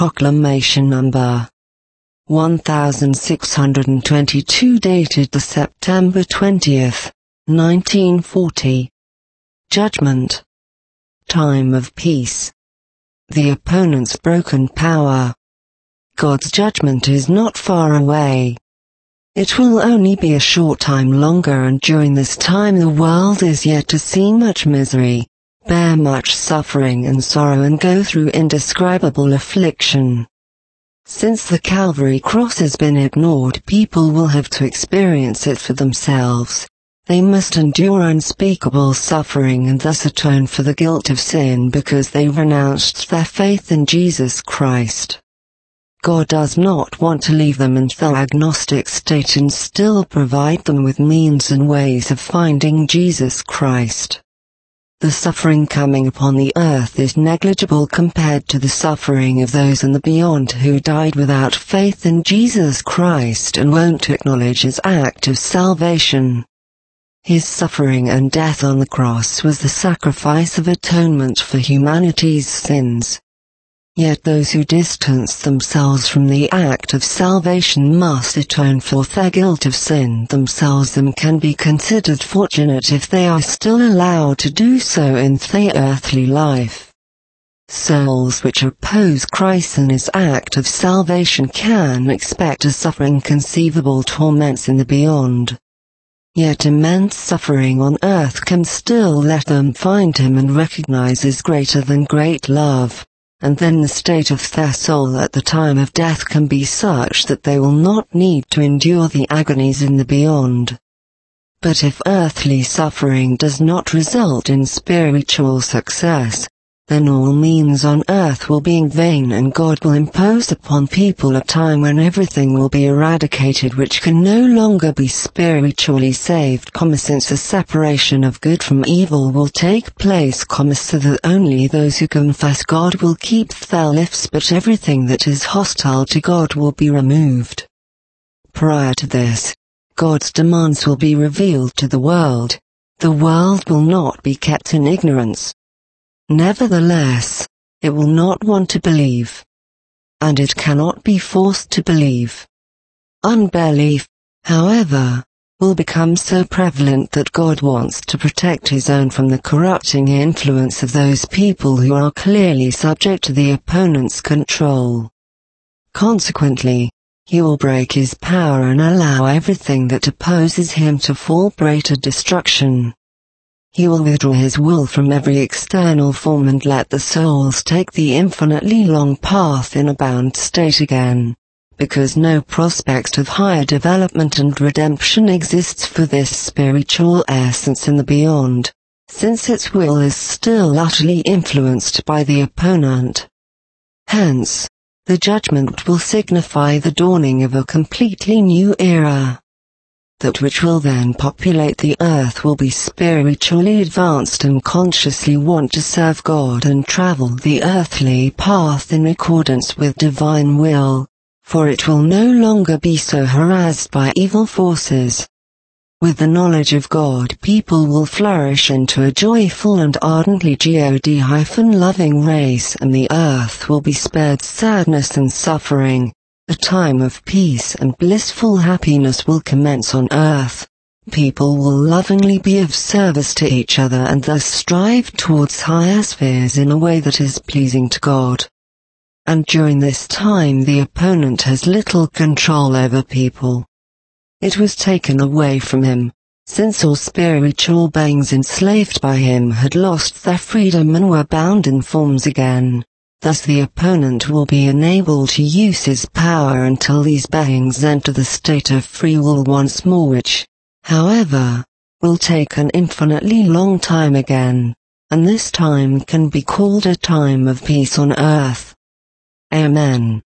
Proclamation Number 1622 dated the September 20th, 1940. Judgment. Time of peace. The opponent's broken power. God's judgment is not far away. It will only be a short time longer, and during this time the world is yet to see much misery, bear much suffering and sorrow, and go through indescribable affliction. Since the Calvary cross has been ignored, people will have to experience it for themselves. They must endure unspeakable suffering and thus atone for the guilt of sin because they renounced their faith in Jesus Christ. God does not want to leave them in their agnostic state and still provide them with means and ways of finding Jesus Christ. The suffering coming upon the earth is negligible compared to the suffering of those in the beyond who died without faith in Jesus Christ and won't acknowledge His act of salvation. His suffering and death on the cross was the sacrifice of atonement for humanity's sins. Yet those who distance themselves from the act of salvation must atone for their guilt of sin themselves, and can be considered fortunate if they are still allowed to do so in their earthly life. Souls which oppose Christ and His act of salvation can expect to suffer inconceivable torments in the beyond. Yet immense suffering on earth can still let them find Him and recognize His greater than great love. And then the state of their soul at the time of death can be such that they will not need to endure the agonies in the beyond. But if earthly suffering does not result in spiritual success, then all means on earth will be in vain, and God will impose upon people a time when everything will be eradicated which can no longer be spiritually saved, since a separation of good from evil will take place, so that only those who confess God will keep their lips, but everything that is hostile to God will be removed. Prior to this, God's demands will be revealed to the world. The world will not be kept in ignorance. Nevertheless, it will not want to believe. And it cannot be forced to believe. Unbelief, however, will become so prevalent that God wants to protect His own from the corrupting influence of those people who are clearly subject to the opponent's control. Consequently, He will break His power and allow everything that opposes Him to fall prey to destruction. He will withdraw His will from every external form and let the souls take the infinitely long path in a bound state again, because no prospect of higher development and redemption exists for this spiritual essence in the beyond, since its will is still utterly influenced by the opponent. Hence, the judgment will signify the dawning of a completely new era. That which will then populate the earth will be spiritually advanced and consciously want to serve God and travel the earthly path in accordance with divine will, for it will no longer be so harassed by evil forces. With the knowledge of God, people will flourish into a joyful and ardently God-loving race, and the earth will be spared sadness and suffering. A time of peace and blissful happiness will commence on earth. People will lovingly be of service to each other and thus strive towards higher spheres in a way that is pleasing to God. And during this time the opponent has little control over people. It was taken away from him, since all spiritual beings enslaved by him had lost their freedom and were bound in forms again. Thus the opponent will be enabled to use his power until these beings enter the state of free will once more, which, however, will take an infinitely long time again, and this time can be called a time of peace on earth. Amen.